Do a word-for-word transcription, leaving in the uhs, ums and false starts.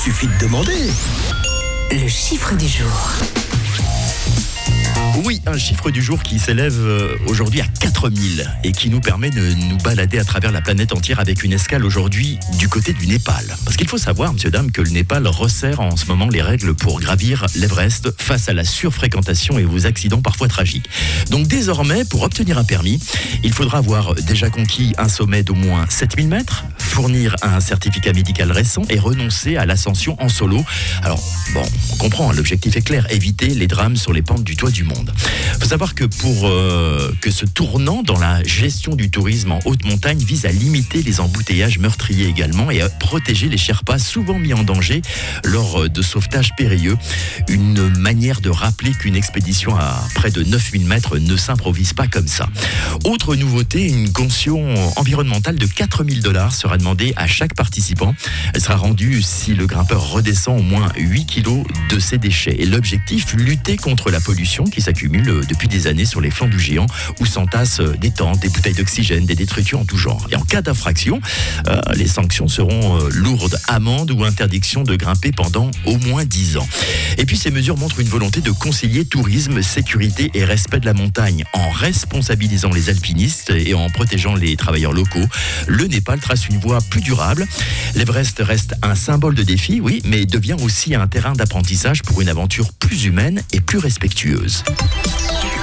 suffit de demander. Le chiffre du jour. Oui, un chiffre du jour qui s'élève aujourd'hui à quatre mille et qui nous permet de nous balader à travers la planète entière avec une escale aujourd'hui du côté du Népal. Parce qu'il faut savoir, monsieur, dame, que le Népal resserre en ce moment les règles pour gravir l'Everest face à la surfréquentation et aux accidents parfois tragiques. Donc désormais, pour obtenir un permis, il faudra avoir déjà conquis un sommet d'au moins sept mille mètres, fournir un certificat médical récent et renoncer à l'ascension en solo. Alors, bon, on comprend, l'objectif est clair, éviter les drames sur les pentes du toit du monde. Il faut savoir que pour euh, que ce tournant dans la gestion du tourisme en haute montagne vise à limiter les embouteillages meurtriers également et à protéger les Sherpas souvent mis en danger lors de sauvetages périlleux. Une manière de rappeler qu'une expédition à près de neuf mille mètres ne s'improvise pas comme ça. Autre nouveauté, une caution environnementale de quatre mille dollars sera demandée à chaque participant. Elle sera rendue si le grimpeur redescend au moins huit kilos de ses déchets. Et l'objectif, lutter contre la pollution qui s'accumule depuis des années sur les flancs du géant où s'entassent des tentes, des bouteilles d'oxygène, des détritus en tout genre. Et en cas d'infraction, euh, les sanctions seront euh, lourdes, amende ou interdiction de grimper pendant au moins dix ans. Et puis ces mesures montrent une volonté de concilier tourisme, sécurité et respect de la montagne en responsabilisant les alpinistes et en protégeant les travailleurs locaux. Le Népal trace une voie plus durable. L'Everest reste un symbole de défi, oui, mais devient aussi un terrain d'apprentissage pour une aventure plus humaine et plus respectueuse.